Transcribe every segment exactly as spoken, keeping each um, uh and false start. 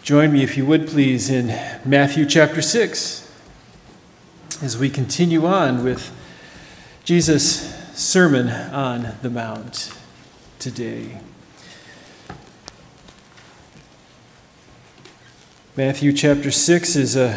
Join me, if you would please, in Matthew chapter six as we continue on with Jesus' Sermon on the Mount today. Matthew chapter six is a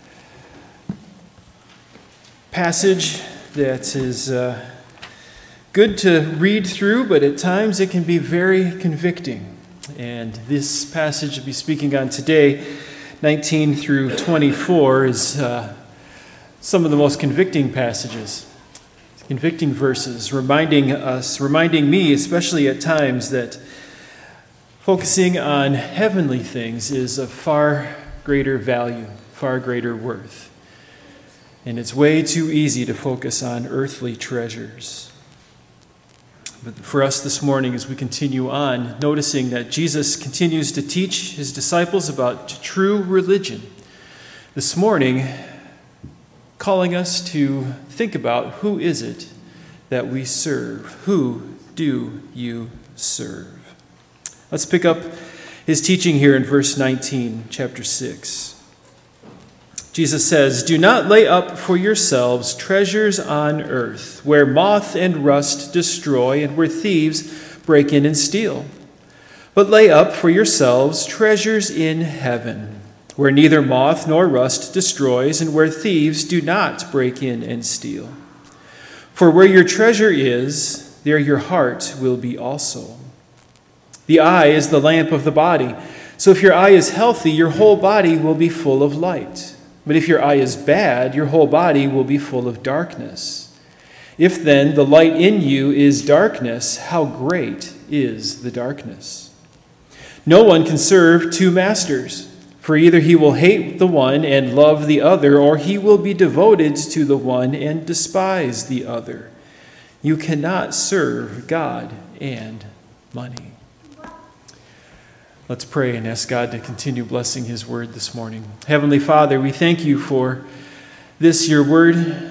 passage that is uh, good to read through, but at times it can be very convicting. And this passage we'll be speaking on today, nineteen through twenty-four, is uh, some of the most convicting passages, convicting verses, reminding us, reminding me, especially at times, that focusing on heavenly things is of far greater value, far greater worth. And it's way too easy to focus on earthly treasures. But for us this morning, as we continue on, noticing that Jesus continues to teach his disciples about true religion, this morning, calling us to think about who is it that we serve? Who do you serve? Let's pick up his teaching here in verse nineteen, chapter six. Jesus says, "Do not lay up for yourselves treasures on earth, where moth and rust destroy and where thieves break in and steal. But lay up for yourselves treasures in heaven, where neither moth nor rust destroys and where thieves do not break in and steal. For where your treasure is, there your heart will be also. The eye is the lamp of the body. So if your eye is healthy, your whole body will be full of light. But if your eye is bad, your whole body will be full of darkness. If then the light in you is darkness, how great is the darkness? No one can serve two masters, for either he will hate the one and love the other, or he will be devoted to the one and despise the other. You cannot serve God and money." Let's pray and ask God to continue blessing his word this morning. Heavenly Father, we thank you for this, your word.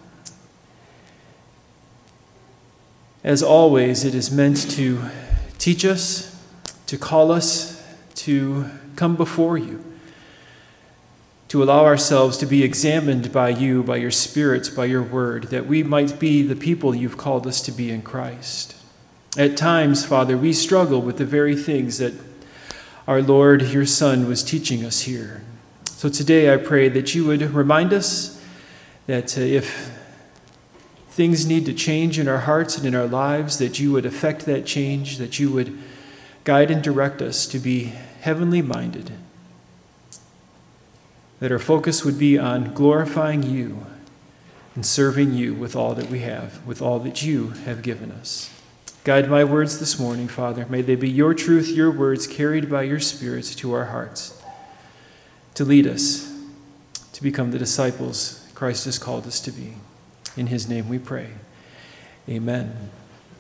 As always, it is meant to teach us, to call us, to come before you, to allow ourselves to be examined by you, by your Spirit, by your word, that we might be the people you've called us to be in Christ. At times, Father, we struggle with the very things that our Lord, your Son, was teaching us here. So today I pray that you would remind us that uh, if things need to change in our hearts and in our lives, that you would effect that change, that you would guide and direct us to be heavenly minded, that our focus would be on glorifying you and serving you with all that we have, with all that you have given us. Guide my words this morning, Father. May they be your truth, your words carried by your Spirit to our hearts, to lead us to become the disciples Christ has called us to be. In his name we pray. Amen.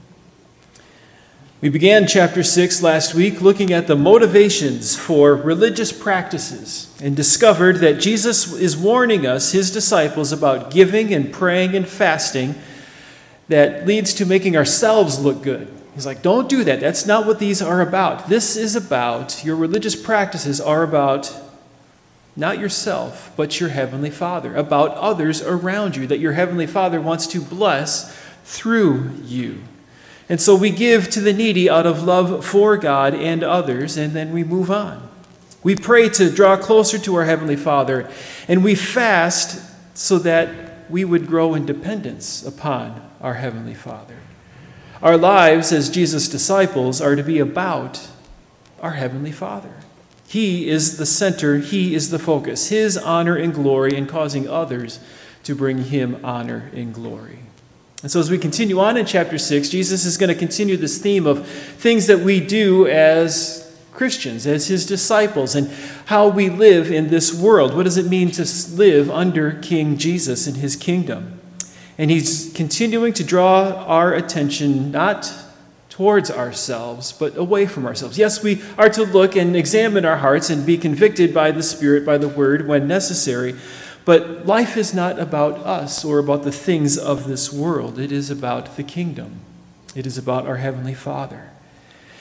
We began chapter six last week looking at the motivations for religious practices and discovered that Jesus is warning us, his disciples, about giving and praying and fasting that leads to making ourselves look good. He's like, don't do that. That's not what these are about. This is about, your religious practices are about not yourself, but your Heavenly Father, about others around you, that your Heavenly Father wants to bless through you. And so we give to the needy out of love for God and others, and then we move on. We pray to draw closer to our Heavenly Father, and we fast so that we would grow in dependence upon our Heavenly Father. Our lives as Jesus' disciples are to be about our Heavenly Father. He is the center, he is the focus, his honor and glory, and causing others to bring him honor and glory. And so as we continue on in chapter six, Jesus is going to continue this theme of things that we do as Christians, as his disciples, and how we live in this world. What does it mean to live under King Jesus in his kingdom? And he's continuing to draw our attention not towards ourselves, but away from ourselves. Yes, we are to look and examine our hearts and be convicted by the Spirit, by the Word, when necessary. But life is not about us or about the things of this world. It is about the kingdom. It is about our Heavenly Father.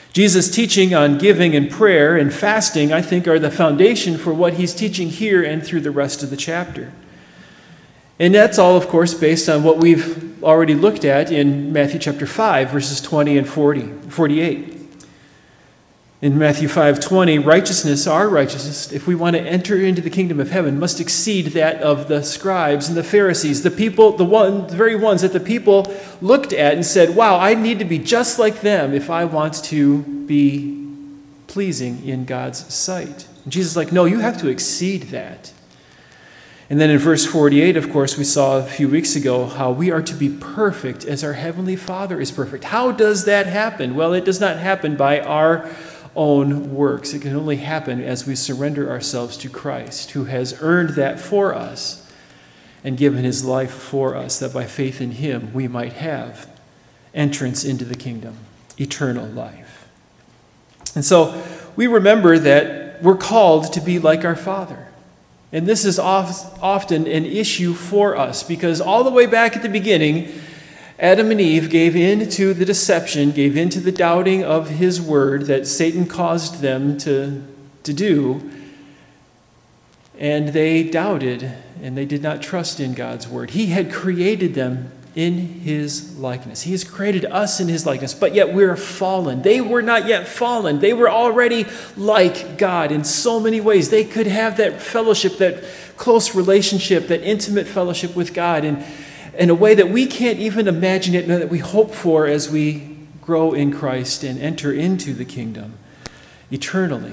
Jesus' teaching on giving and prayer and fasting, I think, are the foundation for what he's teaching here and through the rest of the chapter. And that's all, of course, based on what we've already looked at in Matthew chapter five, verses twenty and forty, forty-eight. In Matthew five twenty, righteousness, our righteousness, if we want to enter into the kingdom of heaven, must exceed that of the scribes and the Pharisees, the people, the one, the very ones that the people looked at and said, wow, I need to be just like them if I want to be pleasing in God's sight. And Jesus is like, no, you have to exceed that. And then in verse forty-eight, of course, we saw a few weeks ago how we are to be perfect as our Heavenly Father is perfect. How does that happen? Well, it does not happen by our own works. It can only happen as we surrender ourselves to Christ, who has earned that for us and given his life for us, that by faith in him we might have entrance into the kingdom, eternal life. And so we remember that we're called to be like our Father. And this is often an issue for us because all the way back at the beginning, Adam and Eve gave in to the deception, gave in to the doubting of his word that Satan caused them to, to do. And they doubted, and they did not trust in God's word. He had created them in his likeness. He has created us in his likeness, but yet we're fallen. They were not yet fallen. They were already like God in so many ways. They could have that fellowship, that close relationship, that intimate fellowship with God, and in a way that we can't even imagine it, and that we hope for as we grow in Christ and enter into the kingdom eternally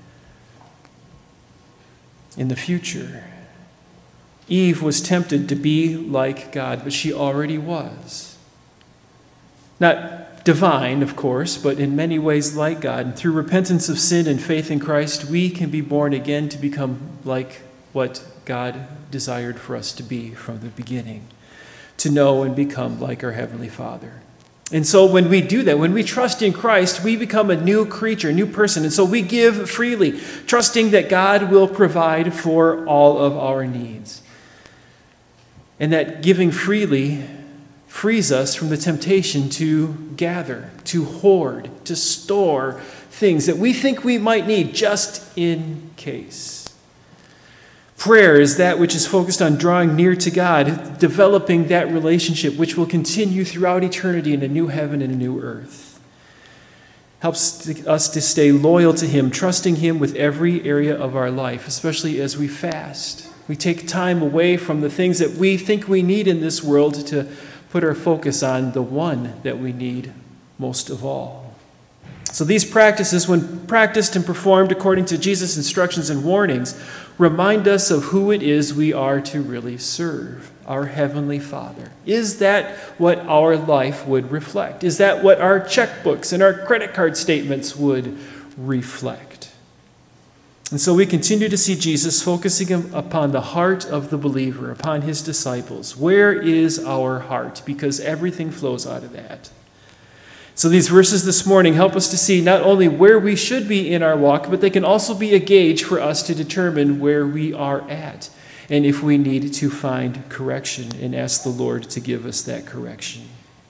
in the future. Eve was tempted to be like God, but she already was. Not divine, of course, but in many ways like God. And through repentance of sin and faith in Christ, we can be born again to become like what God desired for us to be from the beginning. To know and become like our Heavenly Father. And so when we do that, when we trust in Christ, we become a new creature, a new person. And so we give freely, trusting that God will provide for all of our needs. And that giving freely frees us from the temptation to gather, to hoard, to store things that we think we might need just in case. Prayer is that which is focused on drawing near to God, developing that relationship which will continue throughout eternity in a new heaven and a new earth. Helps us to stay loyal to him, trusting him with every area of our life, especially as we fast. We take time away from the things that we think we need in this world to put our focus on the one that we need most of all. So these practices, when practiced and performed according to Jesus' instructions and warnings, remind us of who it is we are to really serve, our Heavenly Father. Is that what our life would reflect? Is that what our checkbooks and our credit card statements would reflect? And so we continue to see Jesus focusing upon the heart of the believer, upon his disciples. Where is our heart? Because everything flows out of that. So these verses this morning help us to see not only where we should be in our walk, but they can also be a gauge for us to determine where we are at and if we need to find correction and ask the Lord to give us that correction.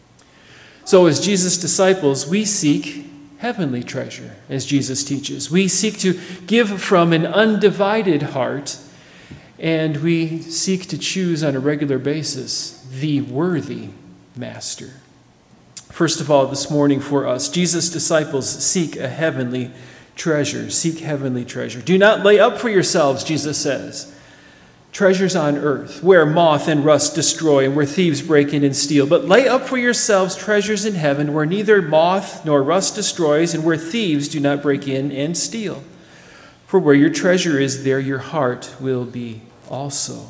So as Jesus' disciples, we seek heavenly treasure, as Jesus teaches. We seek to give from an undivided heart, and we seek to choose on a regular basis the worthy master. First of all, this morning for us, Jesus' disciples seek a heavenly treasure. Seek heavenly treasure. Do not lay up for yourselves, Jesus says, treasures on earth, where moth and rust destroy and where thieves break in and steal. But lay up for yourselves treasures in heaven, where neither moth nor rust destroys and where thieves do not break in and steal. For where your treasure is, there your heart will be also.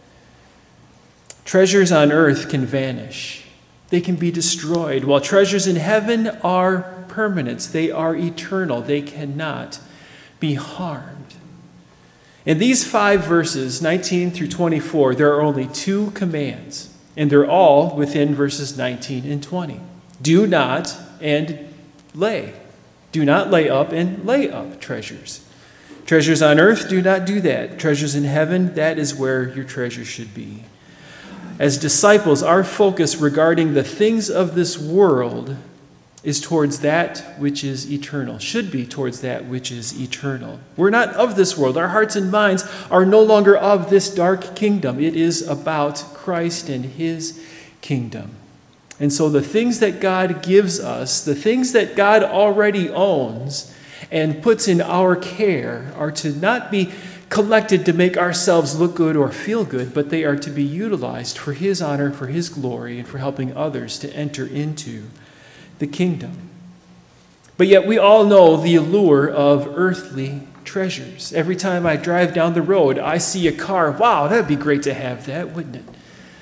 Treasures on earth can vanish. They can be destroyed, while treasures in heaven are permanent. They are eternal. They cannot be harmed. In these five verses, nineteen through twenty-four, there are only two commands, and they're all within verses nineteen and twenty. Do not and lay. Do not lay up and lay up treasures. Treasures on earth, do not do that. Treasures in heaven, that is where your treasure should be. As disciples, our focus regarding the things of this world is towards that which is eternal, should be towards that which is eternal. We're not of this world. Our hearts and minds are no longer of this dark kingdom. It is about Christ and his kingdom. And so the things that God gives us, the things that God already owns and puts in our care, are to not be collected to make ourselves look good or feel good, but they are to be utilized for his honor, for his glory, and for helping others to enter into the kingdom. But yet we all know the allure of earthly treasures. Every time I drive down the road, I see a car. Wow, that'd be great to have that, wouldn't it?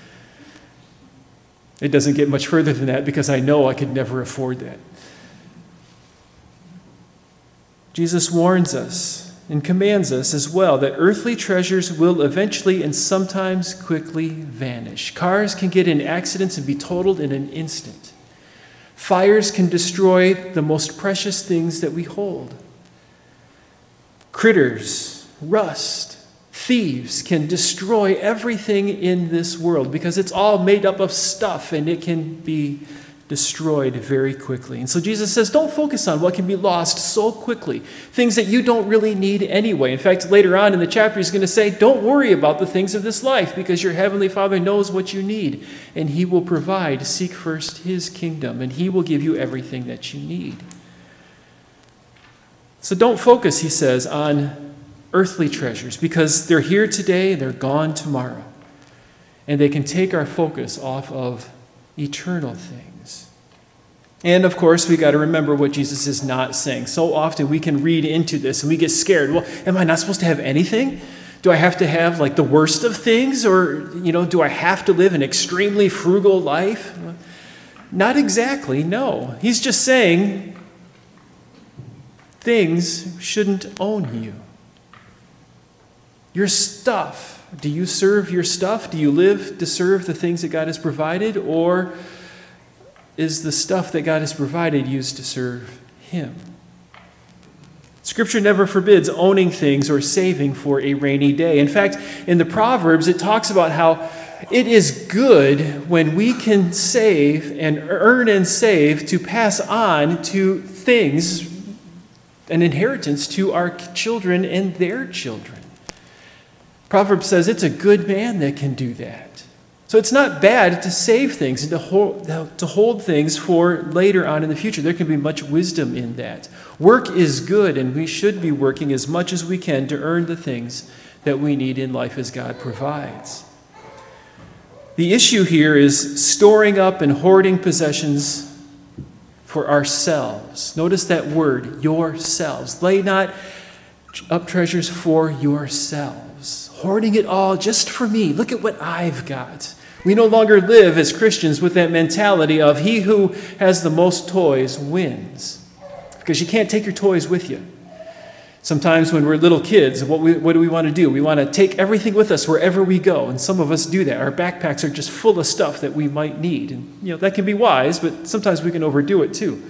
It doesn't get much further than that because I know I could never afford that. Jesus warns us and commands us as well that earthly treasures will eventually and sometimes quickly vanish. Cars can get in accidents and be totaled in an instant. Fires can destroy the most precious things that we hold. Critters, rust, thieves can destroy everything in this world because it's all made up of stuff and it can be destroyed very quickly. And so Jesus says, don't focus on what can be lost so quickly, things that you don't really need anyway. In fact, later on in the chapter, he's going to say, don't worry about the things of this life because your heavenly Father knows what you need and he will provide. Seek first his kingdom and he will give you everything that you need. So don't focus, he says, on earthly treasures because they're here today and they're gone tomorrow. And they can take our focus off of eternal things. And of course, we got to remember what Jesus is not saying. So often we can read into this and we get scared. Well, am I not supposed to have anything? Do I have to have like the worst of things? Or, you know, do I have to live an extremely frugal life? Not exactly, no. He's just saying things shouldn't own you. Your stuff. Do you serve your stuff? Do you live to serve the things that God has provided? Or is the stuff that God has provided used to serve him? Scripture never forbids owning things or saving for a rainy day. In fact, in the Proverbs, it talks about how it is good when we can save and earn and save to pass on to things, an inheritance to our children and their children. Proverbs says it's a good man that can do that. So it's not bad to save things and to hold, to hold things for later on in the future. There can be much wisdom in that. Work is good, and we should be working as much as we can to earn the things that we need in life as God provides. The issue here is storing up and hoarding possessions for ourselves. Notice that word, yourselves. Lay not up treasures for yourselves. Hoarding it all just for me. Look at what I've got. We no longer live as Christians with that mentality of he who has the most toys wins. Because you can't take your toys with you. Sometimes when we're little kids, what, we, what do we want to do? We want to take everything with us wherever we go. And some of us do that. Our backpacks are just full of stuff that we might need. And you know that can be wise, but sometimes we can overdo it too.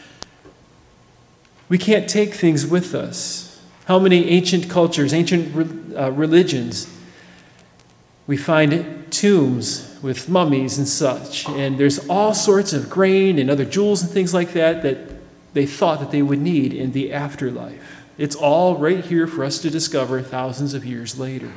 We can't take things with us. How many ancient cultures, ancient uh, religions, we find tombs with mummies and such, and there's all sorts of grain and other jewels and things like that that they thought that they would need in the afterlife. It's all right here for us to discover thousands of years later.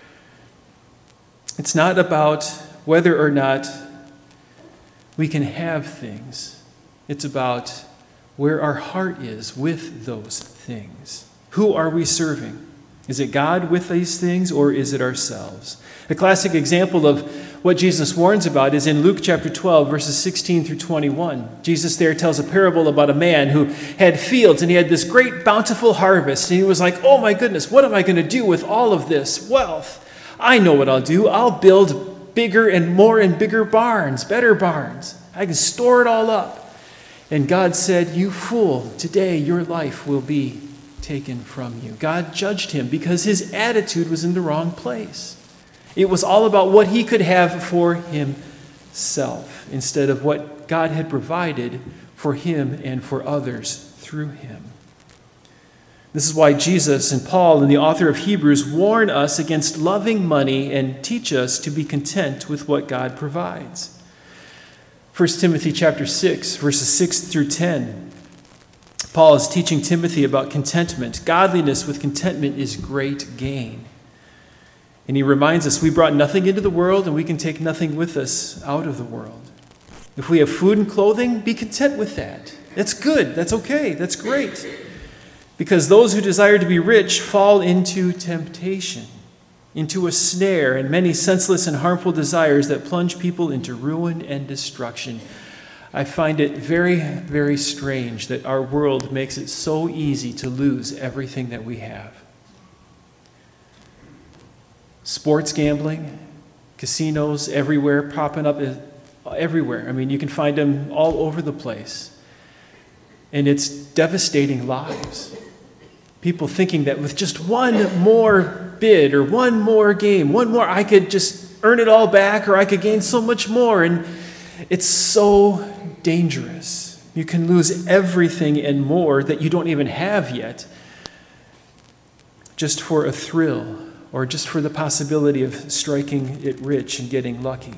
It's not about whether or not we can have things. It's about where our heart is with those things. Who are we serving? Is it God with these things, or is it ourselves? A classic example of what Jesus warns about is in Luke chapter twelve, verses sixteen through twenty-one. Jesus there tells a parable about a man who had fields, and he had this great bountiful harvest. And he was like, oh my goodness, what am I going to do with all of this wealth? I know what I'll do. I'll build bigger and more and bigger barns, better barns. I can store it all up. And God said, you fool, today your life will be taken from you. God judged him because his attitude was in the wrong place. It was all about what he could have for himself instead of what God had provided for him and for others through him. This is why Jesus and Paul and the author of Hebrews warn us against loving money and teach us to be content with what God provides. First Timothy chapter six, verses six through ten. Paul is teaching Timothy about contentment. Godliness with contentment is great gain. And he reminds us we brought nothing into the world and we can take nothing with us out of the world. If we have food and clothing, be content with that. That's good. That's okay. That's great. Because those who desire to be rich fall into temptation, into a snare, and many senseless and harmful desires that plunge people into ruin and destruction. I find it very, very strange that our world makes it so easy to lose everything that we have. Sports gambling, casinos everywhere, popping up everywhere. I mean, you can find them all over the place. And it's devastating lives. People thinking that with just one more bid or one more game, one more, I could just earn it all back or I could gain so much more. And it's so dangerous. You can lose everything and more that you don't even have yet just for a thrill or just for the possibility of striking it rich and getting lucky.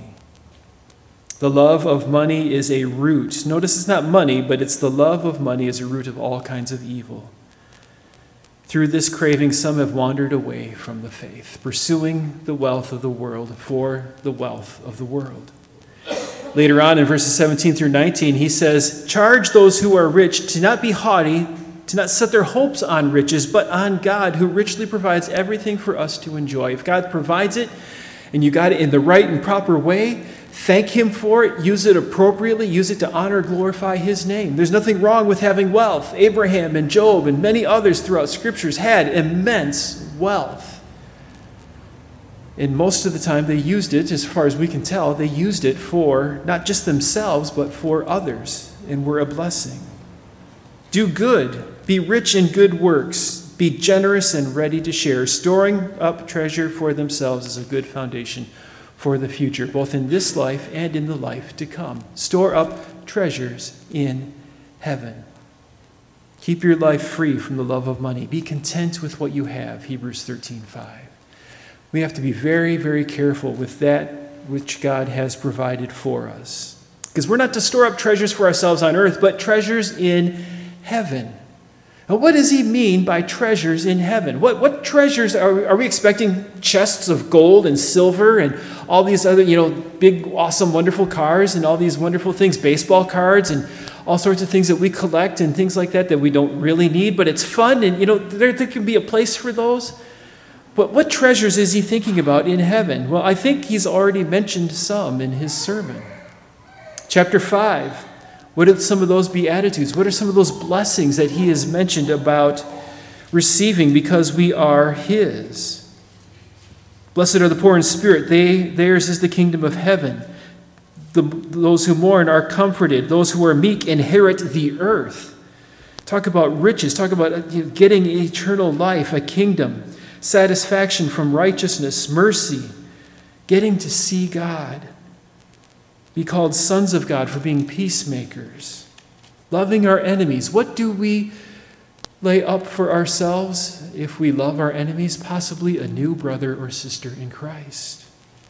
The love of money is a root. Notice it's not money, but it's the love of money is a root of all kinds of evil. Through this craving, some have wandered away from the faith, pursuing the wealth of the world for the wealth of the world. Later on in verses seventeen through nineteen, he says, "Charge those who are rich to not be haughty, to not set their hopes on riches, but on God, who richly provides everything for us to enjoy." If God provides it, and you got it in the right and proper way, thank him for it, use it appropriately, use it to honor, glorify his name. There's nothing wrong with having wealth. Abraham and Job and many others throughout scriptures had immense wealth. And most of the time they used it, as far as we can tell, they used it for not just themselves, but for others, and were a blessing. Do good, be rich in good works, be generous and ready to share. Storing up treasure for themselves is a good foundation for the future, both in this life and in the life to come. Store up treasures in heaven. Keep your life free from the love of money. Be content with what you have, Hebrews thirteen five. We have to be very, very careful with that which God has provided for us. Because we're not to store up treasures for ourselves on earth, but treasures in heaven. Now, what does he mean by treasures in heaven? What, what treasures are, are we expecting? Chests of gold and silver and all these other, you know, big, awesome, wonderful cars and all these wonderful things, baseball cards and all sorts of things that we collect and things like that that we don't really need, but it's fun and, you know, there, there can be a place for those. But what treasures is he thinking about in heaven? Well, I think he's already mentioned some in his sermon. Chapter five. What are some of those beatitudes? What are some of those blessings that he has mentioned about receiving because we are his? Blessed are the poor in spirit. They, theirs is the kingdom of heaven. The, those who mourn are comforted. Those who are meek inherit the earth. Talk about riches. Talk about you know, getting eternal life, a kingdom, satisfaction from righteousness, mercy, getting to see God. Be called sons of God for being peacemakers, loving our enemies. What do we lay up for ourselves if we love our enemies? Possibly a new brother or sister in Christ.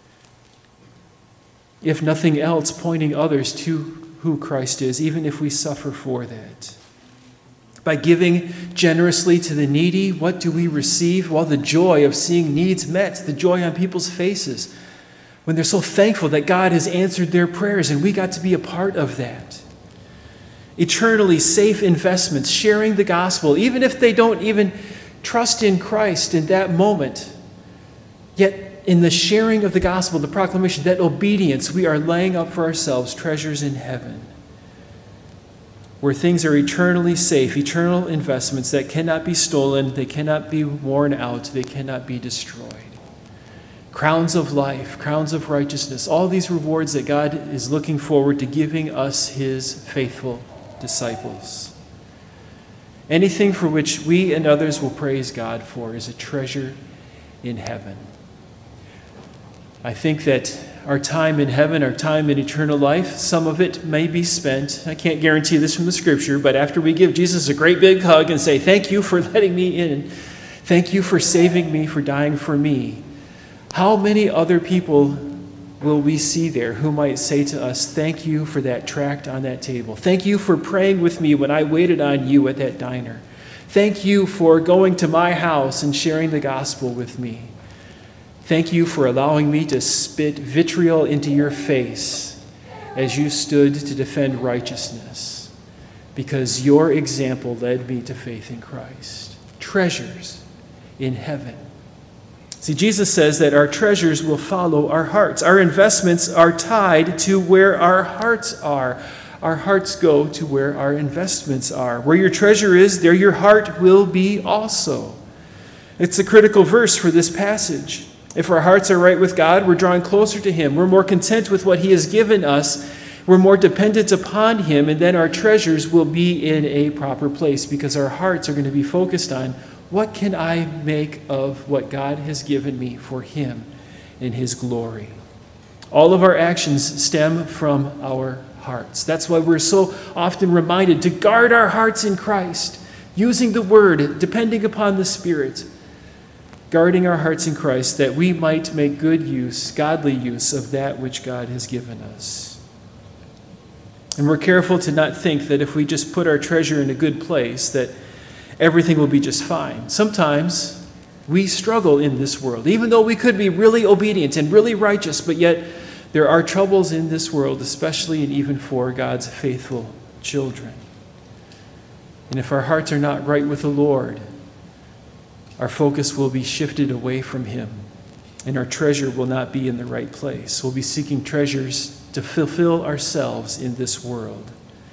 If nothing else, pointing others to who Christ is, even if we suffer for that. By giving generously to the needy, what do we receive? Well, the joy of seeing needs met, the joy on people's faces, when they're so thankful that God has answered their prayers and we got to be a part of that. Eternally safe investments, sharing the gospel, even if they don't even trust in Christ in that moment. Yet in the sharing of the gospel, the proclamation, that obedience, we are laying up for ourselves treasures in heaven, where things are eternally safe, eternal investments that cannot be stolen, they cannot be worn out, they cannot be destroyed. Crowns of life, crowns of righteousness, all these rewards that God is looking forward to giving us his faithful disciples. Anything for which we and others will praise God for is a treasure in heaven. I think that our time in heaven, our time in eternal life, some of it may be spent, I can't guarantee this from the scripture, but after we give Jesus a great big hug and say, thank you for letting me in, thank you for saving me, for dying for me, how many other people will we see there who might say to us, thank you for that tract on that table. Thank you for praying with me when I waited on you at that diner. Thank you for going to my house and sharing the gospel with me. Thank you for allowing me to spit vitriol into your face as you stood to defend righteousness, because your example led me to faith in Christ. Treasures in heaven. See, Jesus says that our treasures will follow our hearts. Our investments are tied to where our hearts are. Our hearts go to where our investments are. Where your treasure is, there your heart will be also. It's a critical verse for this passage. If our hearts are right with God, we're drawing closer to Him. We're more content with what He has given us. We're more dependent upon Him, and then our treasures will be in a proper place because our hearts are going to be focused on, what can I make of what God has given me for Him in His glory? All of our actions stem from our hearts. That's why we're so often reminded to guard our hearts in Christ, using the Word, depending upon the Spirit, guarding our hearts in Christ that we might make good use, godly use of that which God has given us. And we're careful to not think that if we just put our treasure in a good place, that everything will be just fine. Sometimes we struggle in this world, even though we could be really obedient and really righteous, but yet there are troubles in this world, especially and even for God's faithful children. And if our hearts are not right with the Lord, our focus will be shifted away from Him, and our treasure will not be in the right place. We'll be seeking treasures to fulfill ourselves in this world.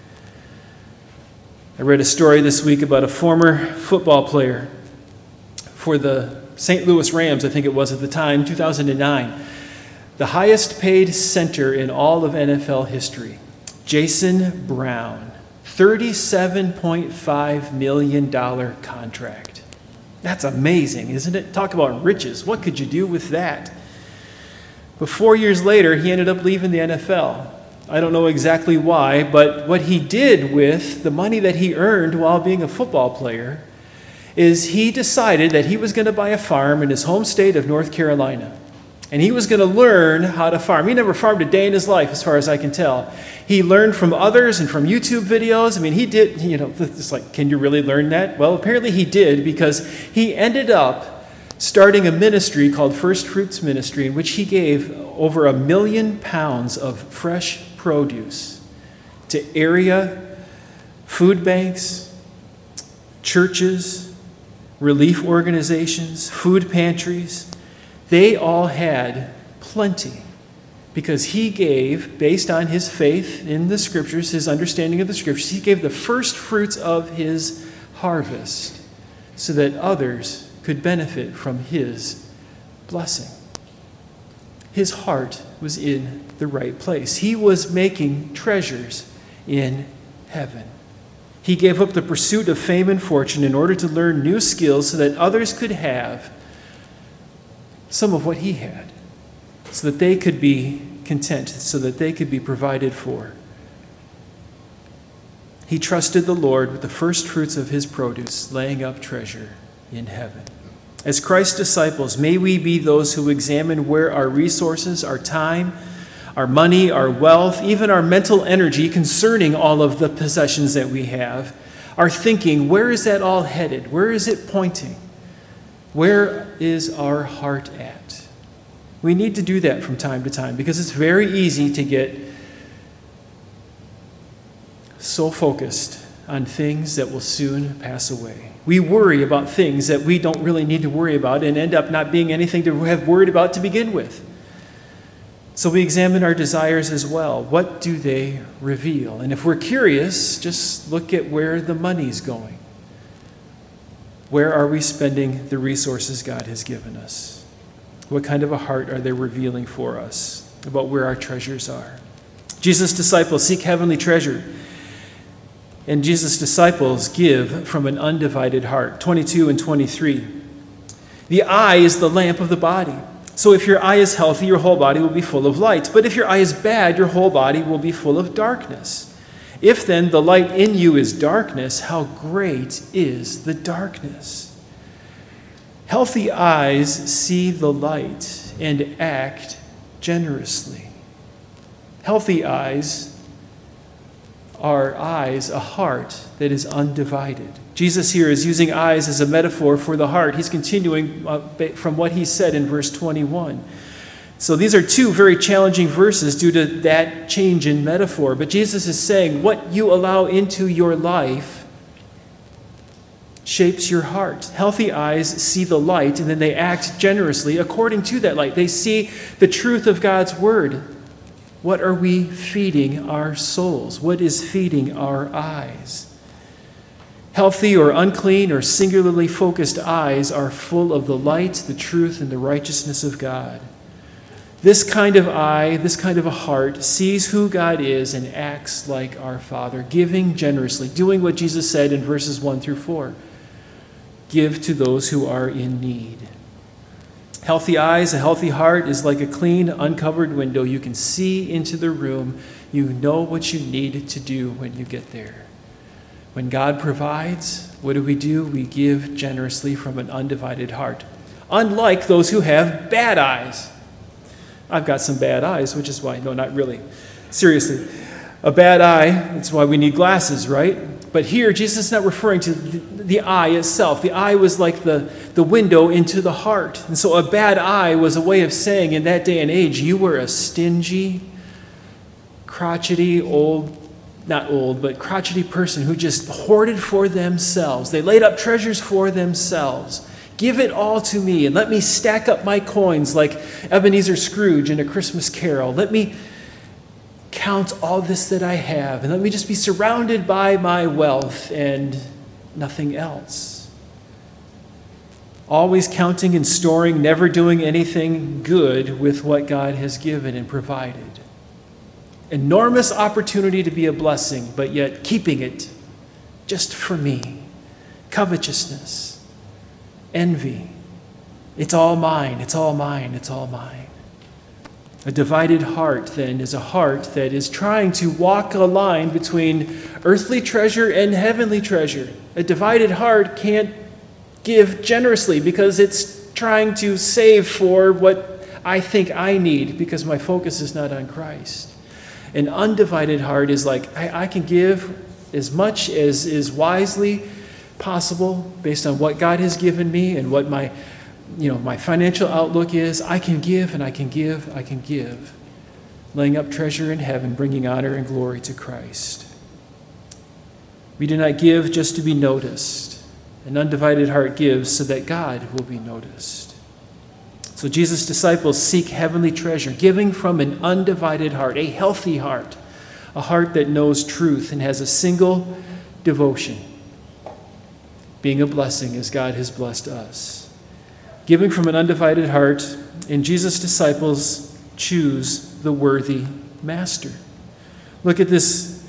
I read a story this week about a former football player for the Saint Louis Rams, I think it was at the time, two thousand nine. The highest paid center in all of N F L history, Jason Brown, thirty-seven point five million dollars contract. That's amazing, isn't it? Talk about riches. What could you do with that? But four years later, he ended up leaving the N F L. I don't know exactly why, but what he did with the money that he earned while being a football player is he decided that he was going to buy a farm in his home state of North Carolina. And he was going to learn how to farm. He never farmed a day in his life, as far as I can tell. He learned from others and from YouTube videos. I mean, he did, you know, it's like, can you really learn that? Well, apparently he did, because he ended up starting a ministry called First Fruits Ministry, in which he gave over a million pounds of fresh produce to area food banks, churches, relief organizations, food pantries. They all had plenty because he gave, based on his faith in the Scriptures, his understanding of the Scriptures, he gave the first fruits of his harvest so that others could benefit from his blessing. His heart was in the right place. He was making treasures in heaven. He gave up the pursuit of fame and fortune in order to learn new skills so that others could have some of what he had, so that they could be content, so that they could be provided for. He trusted the Lord with the first fruits of his produce, laying up treasure in heaven. As Christ's disciples, may we be those who examine where our resources, our time, our money, our wealth, even our mental energy concerning all of the possessions that we have, are thinking, where is that all headed? Where is it pointing? Where is our heart at? We need to do that from time to time because it's very easy to get so focused on things that will soon pass away. We worry about things that we don't really need to worry about and end up not being anything to have worried about to begin with. So we examine our desires as well. What do they reveal? And if we're curious, just look at where the money's going. Where are we spending the resources God has given us? What kind of a heart are they revealing for us about where our treasures are? Jesus' disciples seek heavenly treasure. And Jesus' disciples give from an undivided heart. twenty-two and twenty-three. The eye is the lamp of the body. So if your eye is healthy, your whole body will be full of light. But if your eye is bad, your whole body will be full of darkness. If then the light in you is darkness, how great is the darkness? Healthy eyes see the light and act generously. Healthy eyes are eyes, a heart that is undivided. Jesus here is using eyes as a metaphor for the heart. He's continuing from what he said in verse twenty-one. So these are two very challenging verses due to that change in metaphor. But Jesus is saying what you allow into your life shapes your heart. Healthy eyes see the light, and then they act generously according to that light. They see the truth of God's word. What are we feeding our souls? What is feeding our eyes? Healthy or unclean or singularly focused eyes are full of the light, the truth, and the righteousness of God. This kind of eye, this kind of a heart, sees who God is and acts like our Father, giving generously, doing what Jesus said in verses one through four. Give to those who are in need. Healthy eyes, a healthy heart is like a clean, uncovered window. You can see into the room. You know what you need to do when you get there. When God provides, what do we do? We give generously from an undivided heart. Unlike those who have bad eyes. I've got some bad eyes, which is why, no, not really. Seriously, a bad eye, that's why we need glasses, right? But here, Jesus is not referring to the, the eye itself. The eye was like the, the window into the heart. And so a bad eye was a way of saying in that day and age, you were a stingy, crotchety, old, not old, but crotchety person who just hoarded for themselves. They laid up treasures for themselves. Give it all to me and let me stack up my coins like Ebenezer Scrooge in A Christmas Carol. Let me count all this that I have and let me just be surrounded by my wealth and nothing else. Always counting and storing, never doing anything good with what God has given and provided. Enormous opportunity to be a blessing, but yet keeping it just for me. Covetousness, envy. It's all mine, it's all mine, it's all mine. A divided heart, then, is a heart that is trying to walk a line between earthly treasure and heavenly treasure. A divided heart can't give generously because it's trying to save for what I think I need because my focus is not on Christ. An undivided heart is like, I, I can give as much as is wisely possible based on what God has given me and what my, you know, my financial outlook is. I can give and I can give, I can give. Laying up treasure in heaven, bringing honor and glory to Christ. We do not give just to be noticed. An undivided heart gives so that God will be noticed. So Jesus' disciples seek heavenly treasure, giving from an undivided heart, a healthy heart, a heart that knows truth and has a single devotion, being a blessing as God has blessed us. Giving from an undivided heart, and Jesus' disciples choose the worthy master. Look at this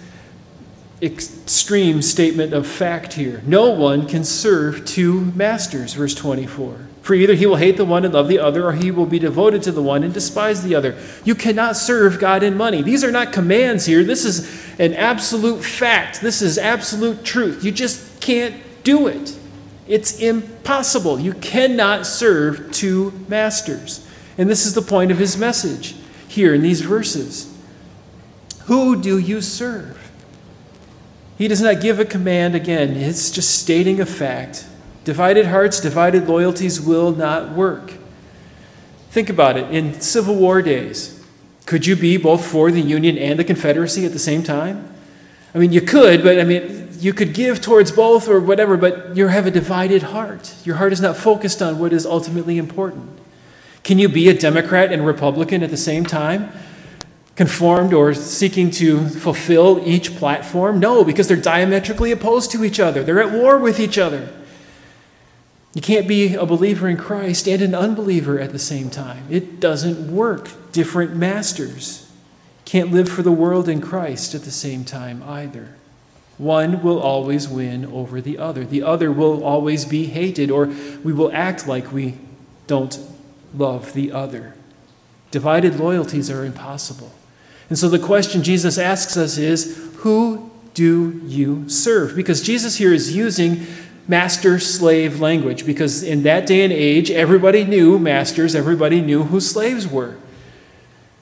extreme statement of fact here. No one can serve two masters, verse twenty-four. For either he will hate the one and love the other, or he will be devoted to the one and despise the other. You cannot serve God and money. These are not commands here. This is an absolute fact. This is absolute truth. You just can't do it. It's impossible. You cannot serve two masters. And this is the point of his message here in these verses. Who do you serve? He does not give a command again. It's just stating a fact. Divided hearts, divided loyalties will not work. Think about it. In Civil War days, could you be both for the Union and the Confederacy at the same time? I mean, you could, but I mean, you could give towards both or whatever, but you have a divided heart. Your heart is not focused on what is ultimately important. Can you be a Democrat and Republican at the same time? Conformed or seeking to fulfill each platform? No, because they're diametrically opposed to each other. They're at war with each other. You can't be a believer in Christ and an unbeliever at the same time. It doesn't work. Different masters. Can't live for the world and Christ at the same time either. One will always win over the other. The other will always be hated, or we will act like we don't love the other. Divided loyalties are impossible. And so the question Jesus asks us is, who do you serve? Because Jesus here is using master-slave language, because in that day and age, everybody knew masters, everybody knew who slaves were.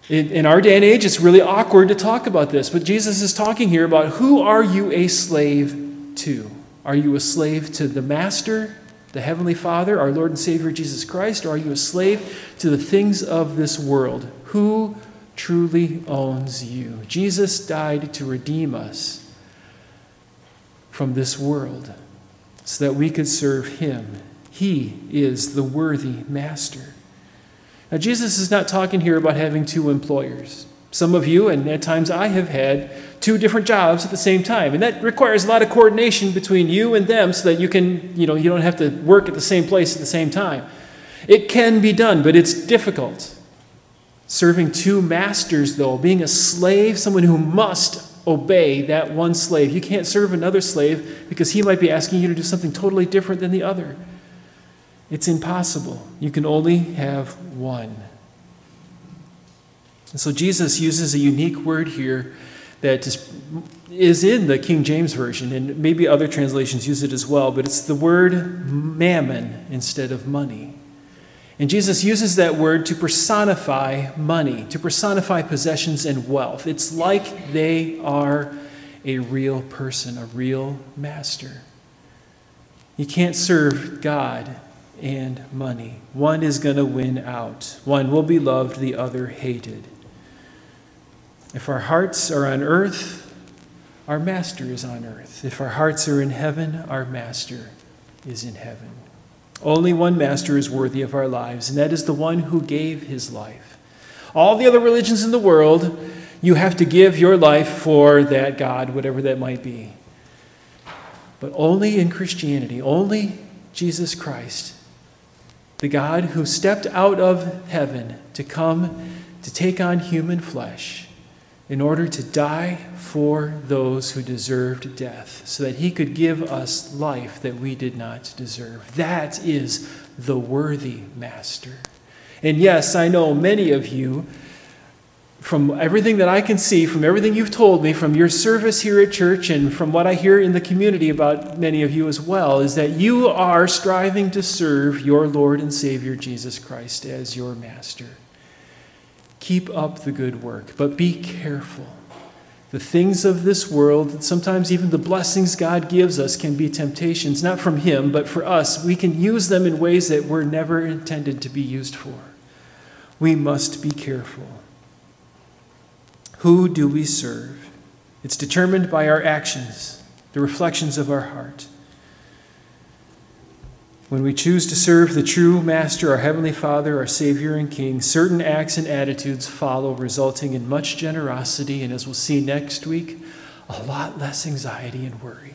In, in our day and age, it's really awkward to talk about this, but Jesus is talking here about who are you a slave to? Are you a slave to the Master, the Heavenly Father, our Lord and Savior Jesus Christ, or are you a slave to the things of this world? Who truly owns you? Jesus died to redeem us from this world so that we could serve him. He is the worthy Master. Now, Jesus is not talking here about having two employers. Some of you, and at times I have had, two different jobs at the same time. And that requires a lot of coordination between you and them so that you can, you know, you don't have to work at the same place at the same time. It can be done, but it's difficult. Serving two masters, though, being a slave, someone who must obey that one slave. You can't serve another slave because he might be asking you to do something totally different than the other. It's impossible. You can only have one. And so Jesus uses a unique word here that is, is in the King James Version, and maybe other translations use it as well, but it's the word mammon instead of money. And Jesus uses that word to personify money, to personify possessions and wealth. It's like they are a real person, a real master. You can't serve God and money. One is going to win out. One will be loved, the other hated. If our hearts are on earth, our master is on earth. If our hearts are in heaven, our master is in heaven. Only one master is worthy of our lives, and that is the one who gave his life. All the other religions in the world, you have to give your life for that God, whatever that might be. But only in Christianity, only Jesus Christ, the God who stepped out of heaven to come to take on human flesh in order to die for those who deserved death, so that he could give us life that we did not deserve. That is the worthy Master. And yes, I know many of you, from everything that I can see, from everything you've told me, from your service here at church, and from what I hear in the community about many of you as well, is that you are striving to serve your Lord and Savior Jesus Christ as your Master. Keep up the good work, but be careful. The things of this world, sometimes even the blessings God gives us, can be temptations, not from him, but for us. We can use them in ways that were never intended to be used for. We must be careful. Who do we serve? It's determined by our actions, the reflections of our heart. When we choose to serve the true Master, our Heavenly Father, our Savior and King, certain acts and attitudes follow, resulting in much generosity, and as we'll see next week, a lot less anxiety and worry.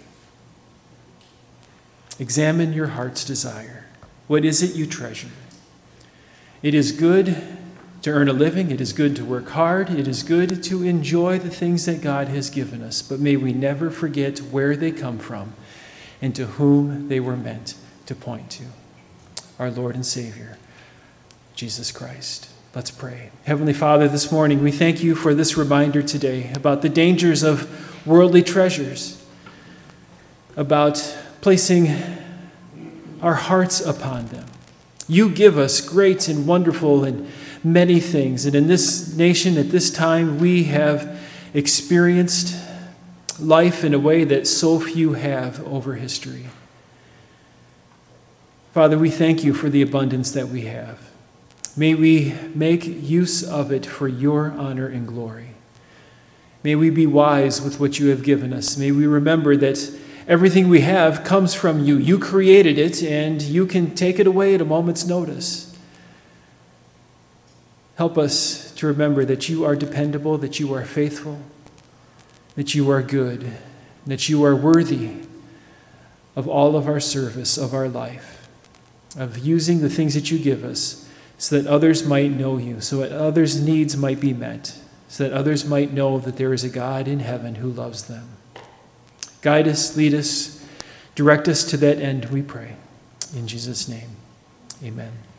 Examine your heart's desire. What is it you treasure? It is good to earn a living. It is good to work hard. It is good to enjoy the things that God has given us, but may we never forget where they come from and to whom they were meant to point to, our Lord and Savior, Jesus Christ. Let's pray. Heavenly Father, this morning we thank you for this reminder today about the dangers of worldly treasures, about placing our hearts upon them. You give us great and wonderful and many things, and in this nation at this time we have experienced life in a way that so few have over history. Father, we thank you for the abundance that we have. May we make use of it for your honor and glory. May we be wise with what you have given us. May we remember that everything we have comes from you. You created it, and you can take it away at a moment's notice. Help us to remember that you are dependable, that you are faithful, that you are good, that you are worthy of all of our service, of our life, of using the things that you give us so that others might know you, so that others' needs might be met, so that others might know that there is a God in heaven who loves them. Guide us, lead us, direct us to that end, we pray. In Jesus' name, amen.